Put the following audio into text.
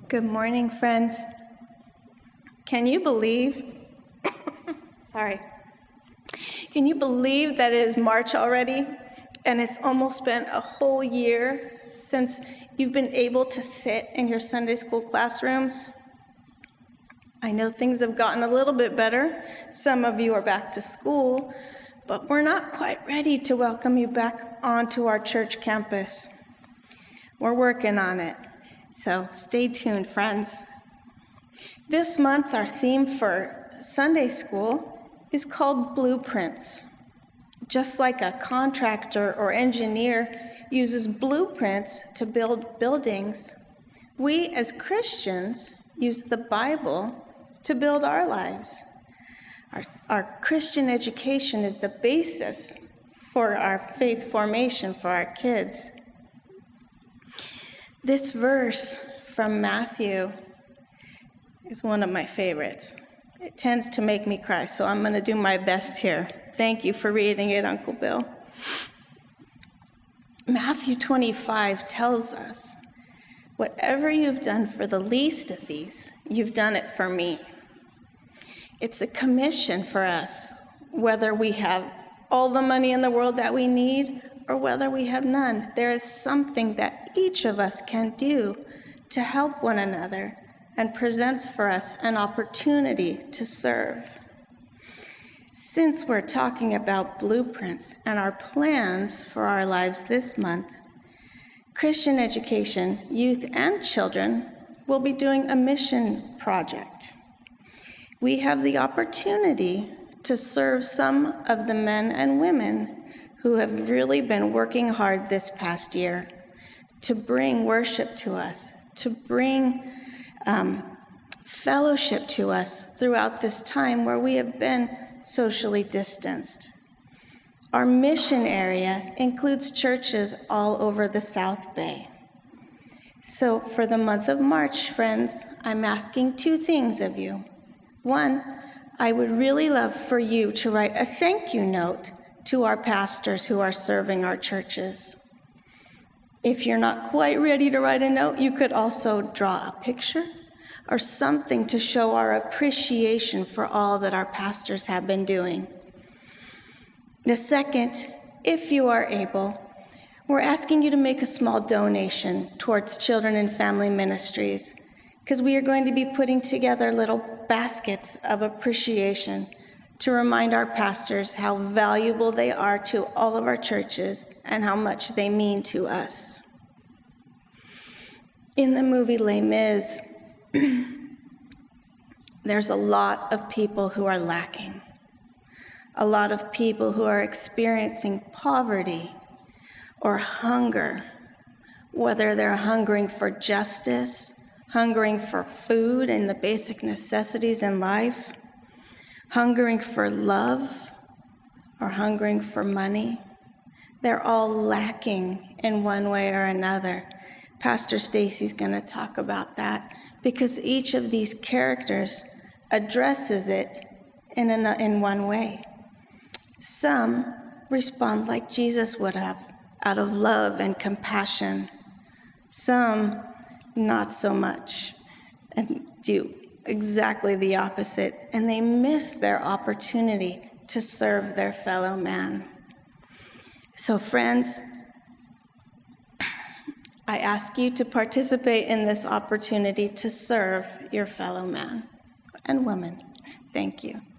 Good morning, friends. Can you believe, can you believe that it is March already? And it's almost been a whole year since you've been able to sit in your Sunday school classrooms? I know things have gotten a little bit better. Some of you are back to school, but we're not quite ready to welcome you back onto our church campus. We're working on it. So stay tuned, friends. This month, our theme for Sunday school is called Blueprints. Just like a contractor or engineer uses blueprints to build buildings, we as Christians use the Bible to build our lives. Our Christian education is the basis for our faith formation for our kids. This verse from Matthew is one of my favorites. It tends to make me cry, so I'm going to do my best here. Thank you for reading it, Uncle Bill. Matthew 25 tells us, "Whatever you've done for the least of these, you've done it for me." It's a commission for us, whether we have all the money in the world that we need or whether we have none. There is something that each of us can do to help one another and presents for us an opportunity to serve. Since we're talking about blueprints and our plans for our lives this month, Christian education, youth, and children will be doing a mission project. We have the opportunity to serve some of the men and women who have really been working hard this past year to bring worship to us, to bring fellowship to us throughout this time where we have been socially distanced. Our mission area includes churches all over the South Bay. So for the month of March, friends, I'm asking two things of you. One, I would really love for you to write a thank you note to our pastors who are serving our churches. If you're not quite ready to write a note, you could also draw a picture or something to show our appreciation for all that our pastors have been doing. The second, if you are able, we're asking you to make a small donation towards Children and Family Ministries, because we are going to be putting together little baskets of appreciation to remind our pastors how valuable they are to all of our churches and how much they mean to us. In the movie Les Mis, there's a lot of people who are lacking, a lot of people who are experiencing poverty or hunger, whether they're hungering for justice, hungering for food and the basic necessities in life, hungering for love, or hungering for money. They're all lacking in one way or another. Pastor Stacy's going to talk about that because each of these characters addresses it in one way. Some respond like Jesus would have, out of love and compassion. Some not so much, and do exactly the opposite, and they miss their opportunity to serve their fellow man. So friends, I ask you to participate in this opportunity to serve your fellow man and woman. Thank you.